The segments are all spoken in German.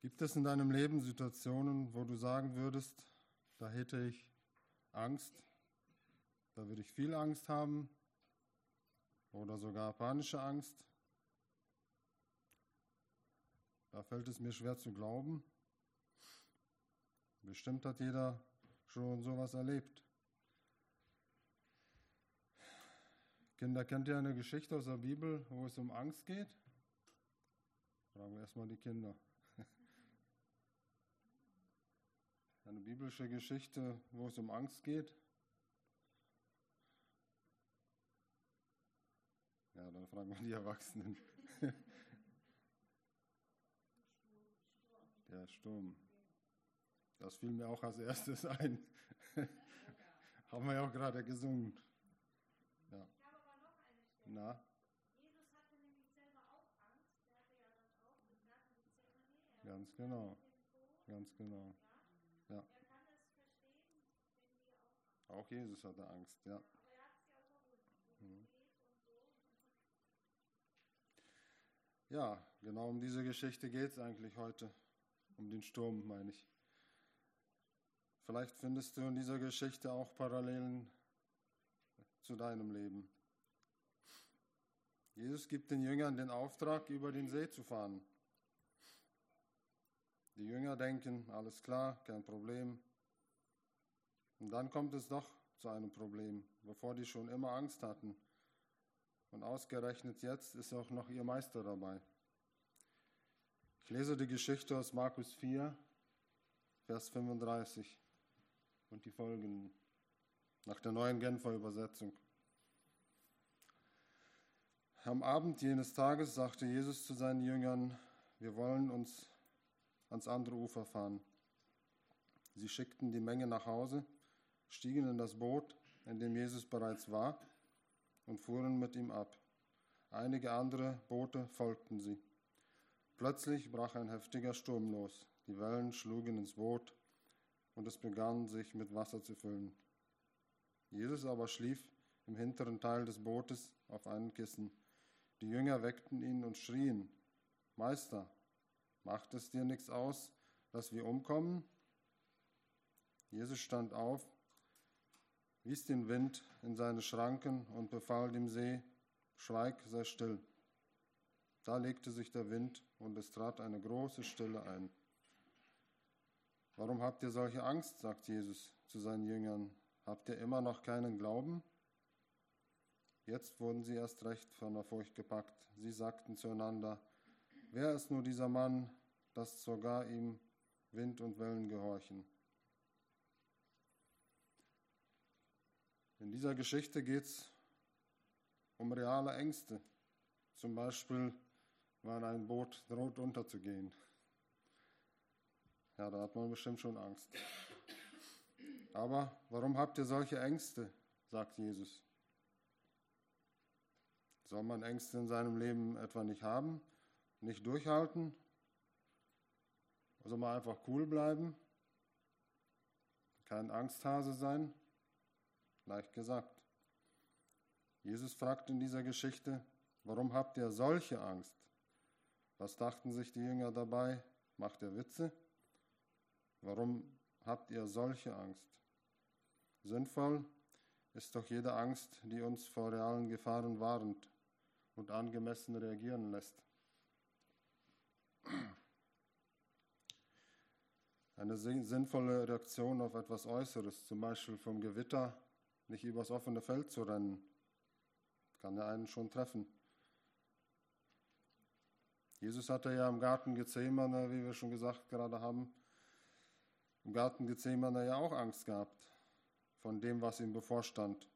Gibt es in deinem Leben Situationen, wo du sagen würdest, da hätte ich Angst, da würde ich viel Angst haben oder sogar panische Angst? Da fällt es mir schwer zu glauben. Bestimmt hat jeder schon sowas erlebt. Kinder, kennt ihr eine Geschichte aus der Bibel, wo es um Angst geht? Fragen wir erstmal die Kinder. Eine biblische Geschichte, wo es um Angst geht? Ja, dann fragen wir die Erwachsenen. Der Sturm. Das fiel mir auch als erstes ein. Haben wir ja auch gerade gesungen. Ja. Ich habe aber noch eine Stelle. Na? Jesus hatte nämlich selber auch Angst. Der hatte ja dann auch im Garten Gethsemane. Ganz genau. Ganz genau. Ja. Er kann es verstehen, wenn wir auch Angst Auch Jesus hatte Angst, ja. haben. Aber er hat es ja überwunden. Gebet und so. Ja, genau um diese Geschichte geht es eigentlich heute. Um den Sturm, meine ich. Vielleicht findest du in dieser Geschichte auch Parallelen zu deinem Leben. Jesus gibt den Jüngern den Auftrag, über den See zu fahren. Die Jünger denken, alles klar, kein Problem. Und dann kommt es doch zu einem Problem, wovor die schon immer Angst hatten. Und ausgerechnet jetzt ist auch noch ihr Meister dabei. Ich lese die Geschichte aus Markus 4, Vers 35 und die folgenden, nach der neuen Genfer Übersetzung. Am Abend jenes Tages sagte Jesus zu seinen Jüngern, wir wollen uns ans andere Ufer fahren. Sie schickten die Menge nach Hause, stiegen in das Boot, in dem Jesus bereits war, und fuhren mit ihm ab. Einige andere Boote folgten sie. Plötzlich brach ein heftiger Sturm los. Die Wellen schlugen ins Boot und es begann, sich mit Wasser zu füllen. Jesus aber schlief im hinteren Teil des Bootes auf einem Kissen. Die Jünger weckten ihn und schrien, Meister, macht es dir nichts aus, dass wir umkommen? Jesus stand auf, wies den Wind in seine Schranken und befahl dem See, schweig, sei still. Da legte sich der Wind und es trat eine große Stille ein. Warum habt ihr solche Angst, sagt Jesus zu seinen Jüngern. Habt ihr immer noch keinen Glauben? Jetzt wurden sie erst recht von der Furcht gepackt. Sie sagten zueinander, wer ist nur dieser Mann, dass sogar ihm Wind und Wellen gehorchen? In dieser Geschichte geht es um reale Ängste. Zum Beispiel, weil ein Boot droht unterzugehen. Ja, da hat man bestimmt schon Angst. Aber warum habt ihr solche Ängste, sagt Jesus. Soll man Ängste in seinem Leben etwa nicht haben, nicht durchhalten? Soll man einfach cool bleiben? Kein Angsthase sein? Leicht gesagt. Jesus fragt in dieser Geschichte, warum habt ihr solche Angst? Was dachten sich die Jünger dabei? Macht er Witze? Warum habt ihr solche Angst? Sinnvoll ist doch jede Angst, die uns vor realen Gefahren warnt und angemessen reagieren lässt. Eine sinnvolle Reaktion auf etwas Äußeres, zum Beispiel vom Gewitter, nicht übers offene Feld zu rennen, kann ja einen schon treffen. Jesus hatte ja im Garten Gethsemane, wie wir schon gesagt gerade haben, im Garten Gethsemane ja auch Angst gehabt von dem, was ihm bevorstand.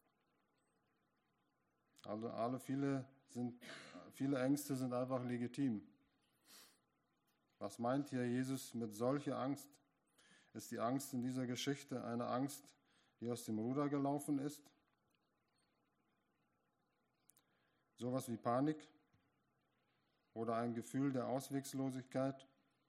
Viele Ängste sind einfach legitim. Was meint hier Jesus mit solcher Angst? Ist die Angst in dieser Geschichte eine Angst, die aus dem Ruder gelaufen ist? Sowas wie Panik oder ein Gefühl der Ausweglosigkeit?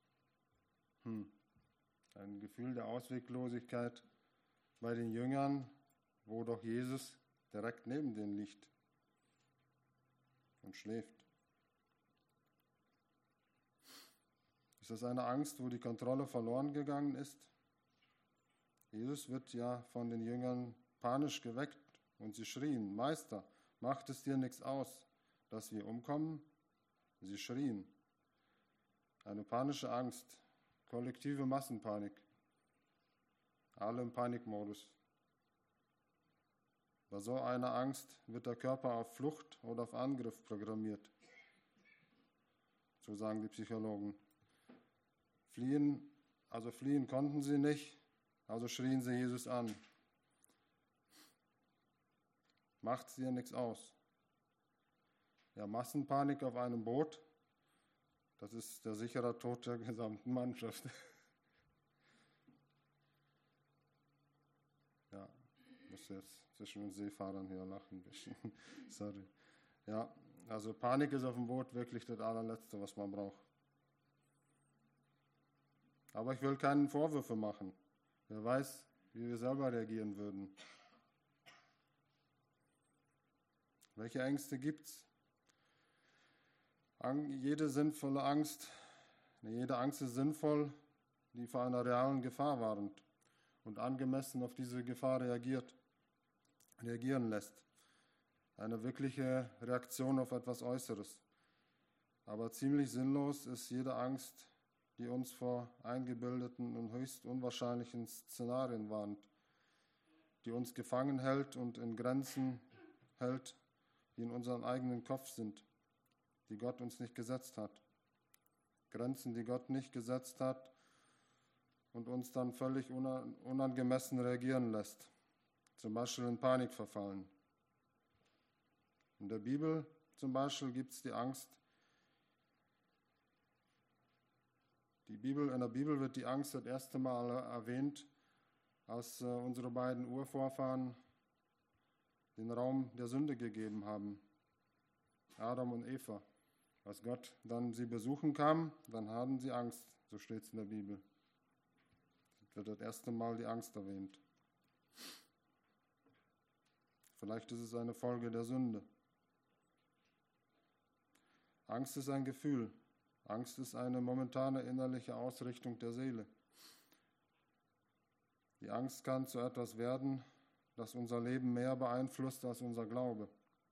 Ein Gefühl der Ausweglosigkeit bei den Jüngern, wo doch Jesus direkt neben denen liegt und schläft. Ist das eine Angst, wo die Kontrolle verloren gegangen ist? Jesus wird ja von den Jüngern panisch geweckt und sie schrien: Meister, macht es dir nichts aus, dass wir umkommen? Sie schrien. Eine panische Angst, kollektive Massenpanik. Alle im Panikmodus. Bei so einer Angst wird der Körper auf Flucht oder auf Angriff programmiert. So sagen die Psychologen. Fliehen konnten sie nicht, also schrien sie Jesus an. Macht's dir nichts aus. Ja, Massenpanik auf einem Boot, das ist der sichere Tod der gesamten Mannschaft. Ja, ich muss jetzt zwischen den Seefahrern hier lachen ein bisschen. Sorry. Ja, also Panik ist auf dem Boot wirklich das allerletzte, was man braucht. Aber ich will keinen Vorwürfe machen. Wer weiß, wie wir selber reagieren würden. Welche Ängste gibt's? Jede sinnvolle Angst, jede Angst ist sinnvoll, die vor einer realen Gefahr warnt und angemessen auf diese Gefahr reagieren lässt. Eine wirkliche Reaktion auf etwas Äußeres. Aber ziemlich sinnlos ist jede Angst, die uns vor eingebildeten und höchst unwahrscheinlichen Szenarien warnt, die uns gefangen hält und in Grenzen hält, die in unserem eigenen Kopf sind, die Gott uns nicht gesetzt hat. Grenzen, die Gott nicht gesetzt hat und uns dann völlig unangemessen reagieren lässt, zum Beispiel in Panik verfallen. In der Bibel zum Beispiel gibt es die Angst. In der Bibel wird die Angst das erste Mal erwähnt, als unsere beiden Urvorfahren den Raum der Sünde gegeben haben, Adam und Eva. Als Gott dann sie besuchen kam, dann hatten sie Angst, so steht es in der Bibel. Es wird das erste Mal die Angst erwähnt. Vielleicht ist es eine Folge der Sünde. Angst ist ein Gefühl. Angst ist eine momentane innerliche Ausrichtung der Seele. Die Angst kann zu etwas werden, das unser Leben mehr beeinflusst als unser Glaube.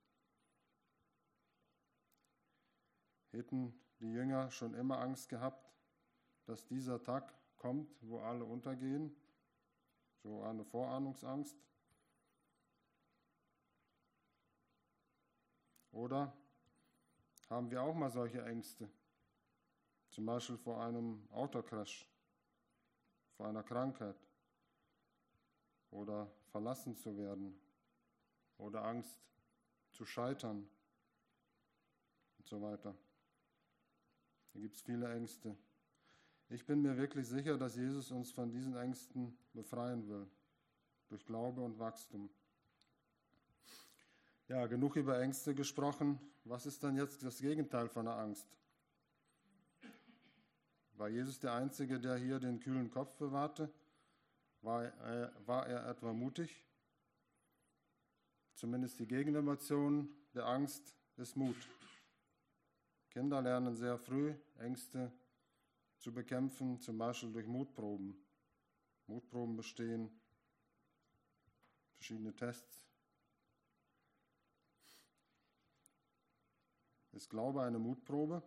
Hätten die Jünger schon immer Angst gehabt, dass dieser Tag kommt, wo alle untergehen? So eine Vorahnungsangst? Oder haben wir auch mal solche Ängste? Zum Beispiel vor einem Autocrash, vor einer Krankheit oder verlassen zu werden oder Angst zu scheitern und so weiter. Hier gibt es viele Ängste. Ich bin mir wirklich sicher, dass Jesus uns von diesen Ängsten befreien will, durch Glaube und Wachstum. Ja, genug über Ängste gesprochen. Was ist dann jetzt das Gegenteil von der Angst? War Jesus der Einzige, der hier den kühlen Kopf bewahrte? War er etwa mutig? Zumindest die Gegenemotion der Angst ist Mut. Kinder lernen sehr früh, Ängste zu bekämpfen, zum Beispiel durch Mutproben. Mutproben bestehen, verschiedene Tests. Ist Glaube eine Mutprobe?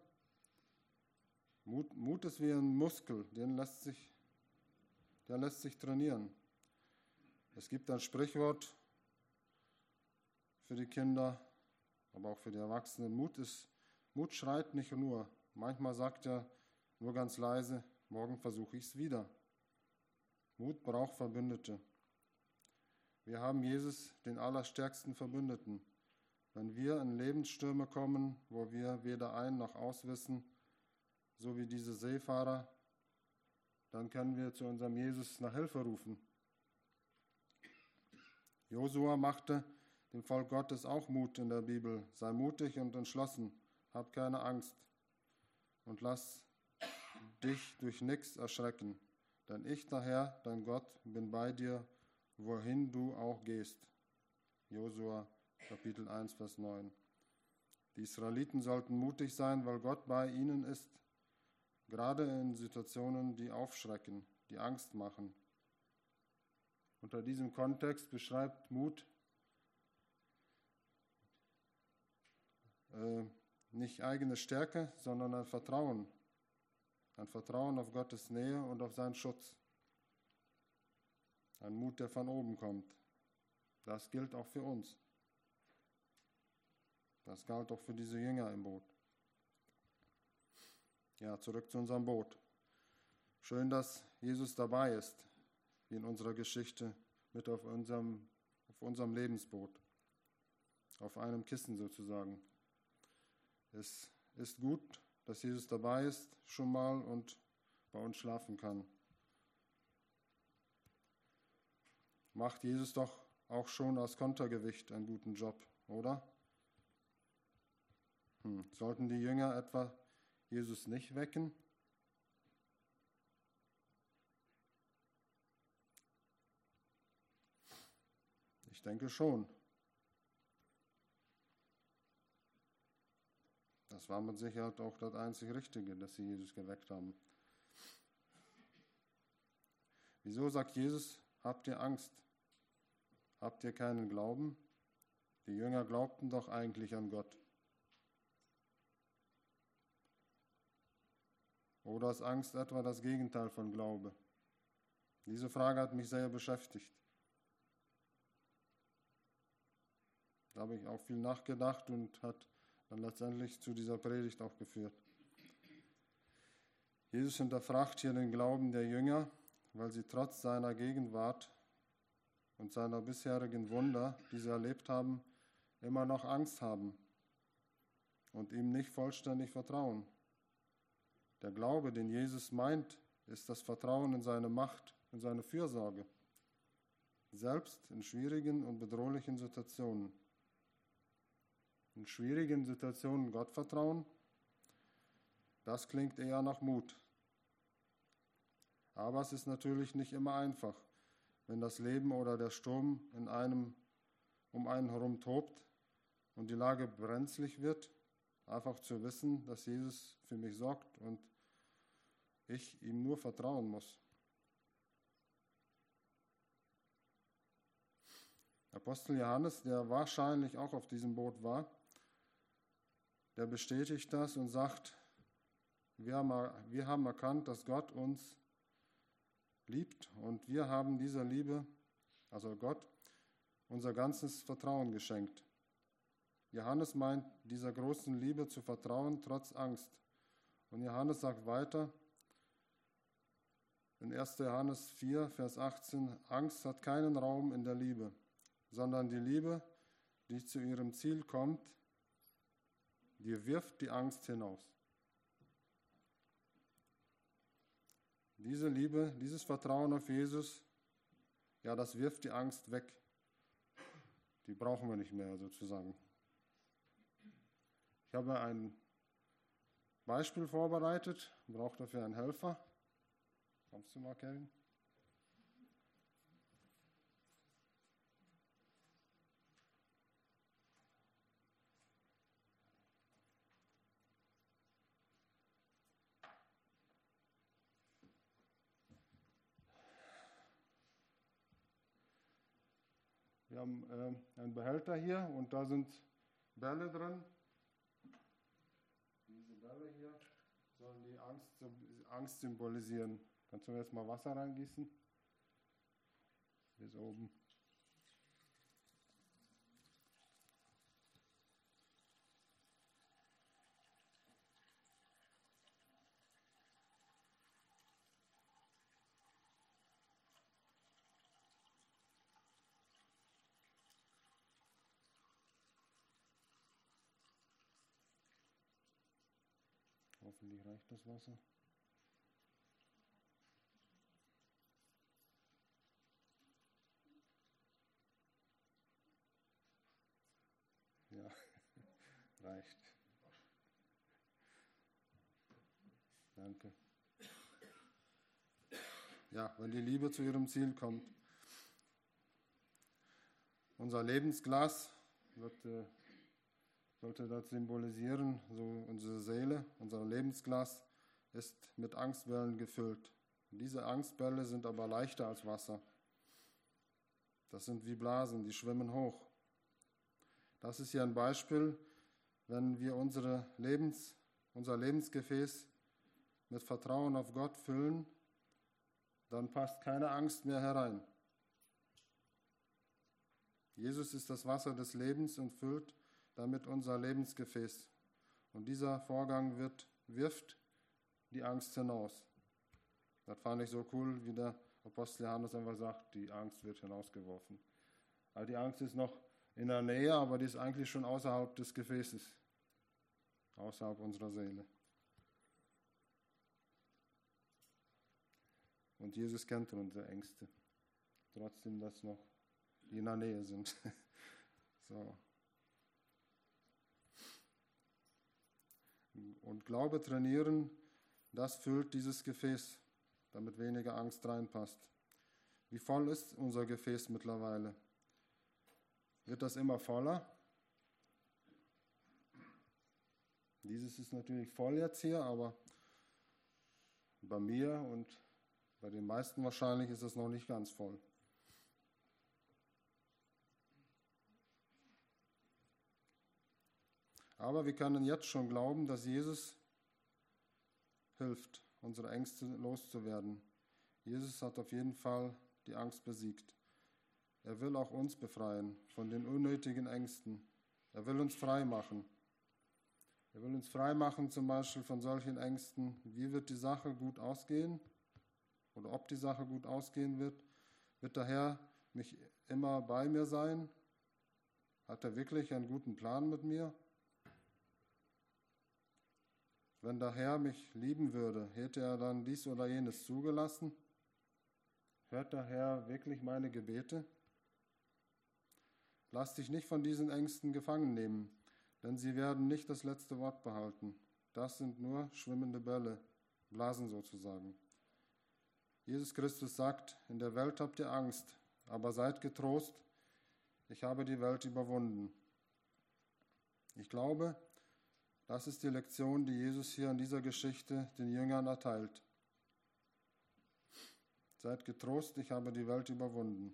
Mut ist wie ein Muskel, der lässt sich trainieren. Es gibt ein Sprichwort für die Kinder, aber auch für die Erwachsenen. Mut schreit nicht nur. Manchmal sagt er nur ganz leise: Morgen versuche ich es wieder. Mut braucht Verbündete. Wir haben Jesus, den allerstärksten Verbündeten. Wenn wir in Lebensstürme kommen, wo wir weder ein noch aus wissen, so wie diese Seefahrer, dann können wir zu unserem Jesus nach Hilfe rufen. Josua machte dem Volk Gottes auch Mut in der Bibel. Sei mutig und entschlossen, hab keine Angst und lass dich durch nichts erschrecken. Denn ich, der Herr, dein Gott, bin bei dir, wohin du auch gehst. Josua Kapitel 1, Vers 9. Die Israeliten sollten mutig sein, weil Gott bei ihnen ist. gerade in Situationen, die aufschrecken, die Angst machen. Unter diesem Kontext beschreibt Mut nicht eigene Stärke, sondern ein Vertrauen auf Gottes Nähe und auf seinen Schutz. Ein Mut, der von oben kommt. Das gilt auch für uns. Das galt auch für diese Jünger im Boot. Ja, zurück zu unserem Boot. Schön, dass Jesus dabei ist, wie in unserer Geschichte, mit auf unserem Lebensboot. Auf einem Kissen sozusagen. Es ist gut, dass Jesus dabei ist, schon mal und bei uns schlafen kann. Macht Jesus doch auch schon als Kontergewicht einen guten Job, oder? Sollten die Jünger etwa Jesus nicht wecken? Ich denke schon. Das war mit Sicherheit auch das einzig Richtige, dass sie Jesus geweckt haben. Wieso sagt Jesus, habt ihr Angst? Habt ihr keinen Glauben? Die Jünger glaubten doch eigentlich an Gott. Oder ist Angst etwa das Gegenteil von Glaube? Diese Frage hat mich sehr beschäftigt. Da habe ich auch viel nachgedacht und hat dann letztendlich zu dieser Predigt auch geführt. Jesus hinterfragt hier den Glauben der Jünger, weil sie trotz seiner Gegenwart und seiner bisherigen Wunder, die sie erlebt haben, immer noch Angst haben und ihm nicht vollständig vertrauen. Der Glaube, den Jesus meint, ist das Vertrauen in seine Macht und seine Fürsorge, selbst in schwierigen und bedrohlichen Situationen. In schwierigen Situationen Gott vertrauen, das klingt eher nach Mut. Aber es ist natürlich nicht immer einfach, wenn das Leben oder der Sturm um einen herum tobt und die Lage brenzlig wird, einfach zu wissen, dass Jesus für mich sorgt und ich ihm nur vertrauen muss. Apostel Johannes, der wahrscheinlich auch auf diesem Boot war, der bestätigt das und sagt, wir haben erkannt, dass Gott uns liebt und wir haben dieser Liebe, also Gott, unser ganzes Vertrauen geschenkt. Johannes meint, dieser großen Liebe zu vertrauen, trotz Angst. Und Johannes sagt weiter, in 1. Johannes 4, Vers 18, Angst hat keinen Raum in der Liebe, sondern die Liebe, die zu ihrem Ziel kommt, die wirft die Angst hinaus. Diese Liebe, dieses Vertrauen auf Jesus, ja, das wirft die Angst weg. Die brauchen wir nicht mehr sozusagen. Ich habe ein Beispiel vorbereitet, brauche dafür einen Helfer. Kommst du mal, Kevin? Wir haben einen Behälter hier und da sind Bälle drin. Diese Bälle hier sollen die Angst symbolisieren. Kannst du jetzt mal Wasser reingießen? Bis oben. Hoffentlich reicht das Wasser. Ja, reicht. Danke. Ja, wenn die Liebe zu ihrem Ziel kommt. Unser Lebensglas sollte das symbolisieren, so unsere Seele, unser Lebensglas ist mit Angstwellen gefüllt. Diese Angstbälle sind aber leichter als Wasser. Das sind wie Blasen, die schwimmen hoch. Das ist hier ein Beispiel, wenn wir unser Lebensgefäß mit Vertrauen auf Gott füllen, dann passt keine Angst mehr herein. Jesus ist das Wasser des Lebens und füllt damit unser Lebensgefäß. Und dieser Vorgang wirft die Angst hinaus. Das fand ich so cool, wie der Apostel Johannes einfach sagt, die Angst wird hinausgeworfen. Also die Angst ist noch in der Nähe, aber die ist eigentlich schon außerhalb des Gefäßes, außerhalb unserer Seele. Und Jesus kennt unsere Ängste, trotzdem, dass noch die in der Nähe sind. So. Und Glaube trainieren, das füllt dieses Gefäß, damit weniger Angst reinpasst. Wie voll ist unser Gefäß mittlerweile? Wird das immer voller? Dieses ist natürlich voll jetzt hier, aber bei mir und bei den meisten wahrscheinlich ist es noch nicht ganz voll. Aber wir können jetzt schon glauben, dass Jesus hilft, unsere Ängste loszuwerden. Jesus hat auf jeden Fall die Angst besiegt. Er will auch uns befreien von den unnötigen Ängsten. Er will uns frei machen. Er will uns frei machen zum Beispiel von solchen Ängsten. Wie wird die Sache gut ausgehen? Oder ob die Sache gut ausgehen wird? Wird der Herr mich immer bei mir sein? Hat er wirklich einen guten Plan mit mir? Wenn der Herr mich lieben würde, hätte er dann dies oder jenes zugelassen? Hört der Herr wirklich meine Gebete? Lass dich nicht von diesen Ängsten gefangen nehmen, denn sie werden nicht das letzte Wort behalten. Das sind nur schwimmende Bälle, Blasen sozusagen. Jesus Christus sagt, in der Welt habt ihr Angst, aber seid getrost, ich habe die Welt überwunden. Ich glaube, das ist die Lektion, die Jesus hier in dieser Geschichte den Jüngern erteilt. Seid getrost, ich habe die Welt überwunden.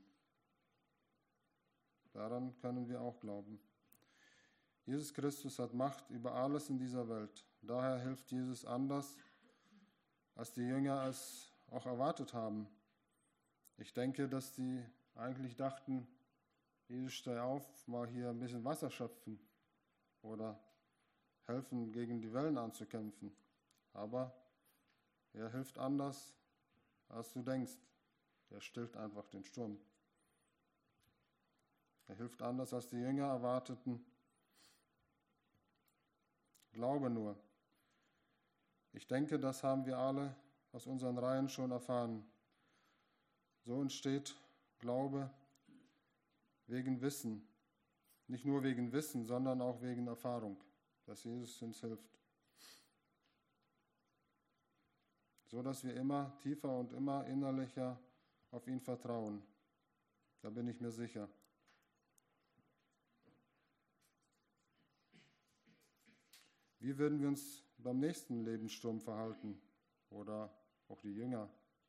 Daran können wir auch glauben. Jesus Christus hat Macht über alles in dieser Welt. Daher hilft Jesus anders, als die Jünger es auch erwartet haben. Ich denke, dass die eigentlich dachten, Jesus, steh auf, mal hier ein bisschen Wasser schöpfen oder helfen, gegen die Wellen anzukämpfen. Aber er hilft anders, als du denkst. Er stillt einfach den Sturm. Er hilft anders, als die Jünger erwarteten. Glaube nur. Ich denke, das haben wir alle aus unseren Reihen schon erfahren. So entsteht Glaube wegen Wissen. Nicht nur wegen Wissen, sondern auch wegen Erfahrung, dass Jesus uns hilft. So dass wir immer tiefer und immer innerlicher auf ihn vertrauen. Da bin ich mir sicher. Wie würden wir uns beim nächsten Lebenssturm verhalten? Oder auch die Jünger?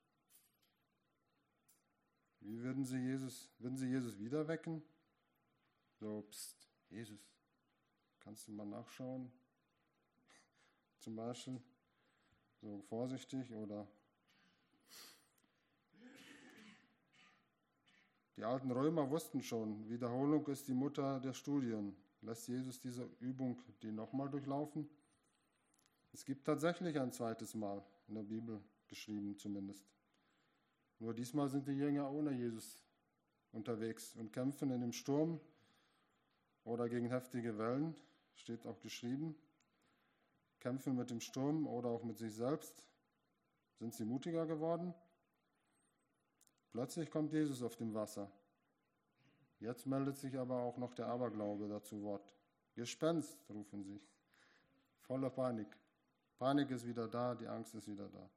Wie würden sie Jesus wieder wecken? So, pst, Jesus, kannst du mal nachschauen? Zum Beispiel, so vorsichtig oder die alten Römer wussten schon, Wiederholung ist die Mutter der Studien. Lässt Jesus diese Übung die nochmal durchlaufen? Es gibt tatsächlich ein zweites Mal in der Bibel geschrieben zumindest. Nur diesmal sind die Jünger ohne Jesus unterwegs und kämpfen in dem Sturm oder gegen heftige Wellen, steht auch geschrieben. Kämpfen mit dem Sturm oder auch mit sich selbst. Sind sie mutiger geworden? Plötzlich kommt Jesus auf dem Wasser. Jetzt meldet sich aber auch noch der Aberglaube dazu Wort. Gespenst, rufen sie. Voller Panik. Panik ist wieder da, die Angst ist wieder da.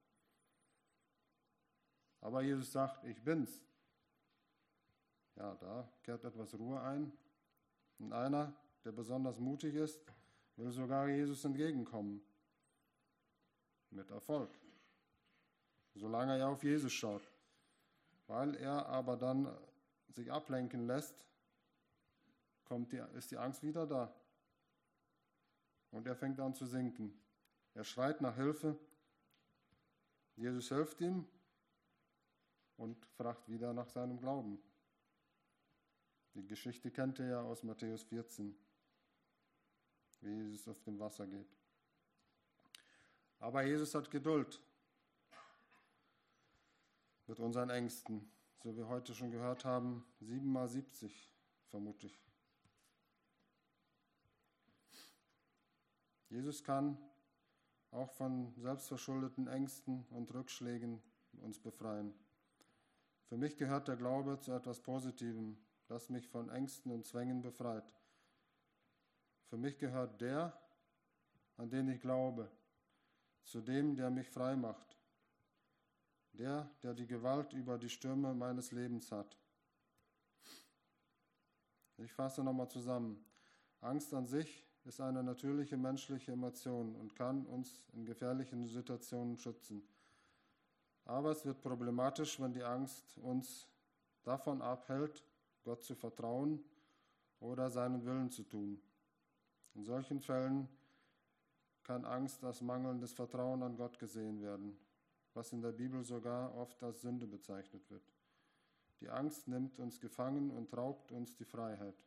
Aber Jesus sagt, ich bin's. Ja, da kehrt etwas Ruhe ein. Und einer, der besonders mutig ist, will sogar Jesus entgegenkommen. Mit Erfolg. Solange er auf Jesus schaut. Weil er aber dann sich ablenken lässt, ist die Angst wieder da. Und er fängt an zu sinken. Er schreit nach Hilfe. Jesus hilft ihm und fragt wieder nach seinem Glauben. Die Geschichte kennt ihr ja aus Matthäus 14, wie Jesus auf dem Wasser geht. Aber Jesus hat Geduld mit unseren Ängsten, so wie wir heute schon gehört haben, 7x70 vermute ich. Jesus kann auch von selbstverschuldeten Ängsten und Rückschlägen uns befreien. Für mich gehört der Glaube zu etwas Positivem, das mich von Ängsten und Zwängen befreit. Für mich gehört der, an den ich glaube, zu dem, der mich frei macht. Der die Gewalt über die Stürme meines Lebens hat. Ich fasse nochmal zusammen. Angst an sich ist eine natürliche menschliche Emotion und kann uns in gefährlichen Situationen schützen. Aber es wird problematisch, wenn die Angst uns davon abhält, Gott zu vertrauen oder seinen Willen zu tun. In solchen Fällen kann Angst als mangelndes Vertrauen an Gott gesehen werden, was in der Bibel sogar oft als Sünde bezeichnet wird. Die Angst nimmt uns gefangen und raubt uns die Freiheit.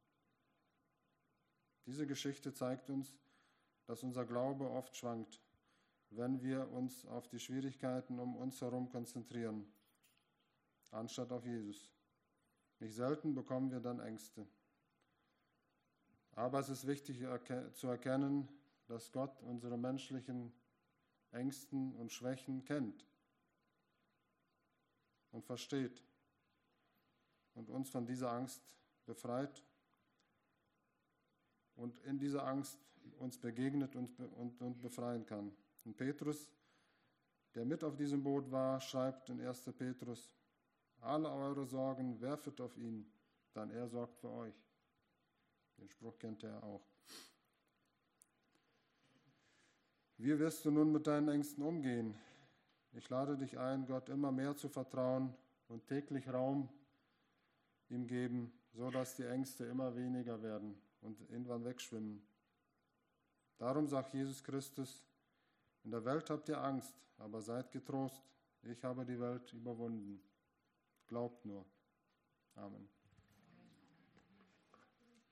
Diese Geschichte zeigt uns, dass unser Glaube oft schwankt, wenn wir uns auf die Schwierigkeiten um uns herum konzentrieren, anstatt auf Jesus. Nicht selten bekommen wir dann Ängste. Aber es ist wichtig zu erkennen, dass Gott unsere menschlichen Ängsten und Schwächen kennt und versteht und uns von dieser Angst befreit und in dieser Angst uns begegnet und befreien kann. Und Petrus, der mit auf diesem Boot war, schreibt in 1. Petrus, alle eure Sorgen werfet auf ihn, dann er sorgt für euch. Den Spruch kennt er auch. Wie wirst du nun mit deinen Ängsten umgehen? Ich lade dich ein, Gott immer mehr zu vertrauen und täglich Raum ihm geben, so dass die Ängste immer weniger werden und irgendwann wegschwimmen. Darum sagt Jesus Christus, in der Welt habt ihr Angst, aber seid getrost, ich habe die Welt überwunden. Glaubt nur. Amen.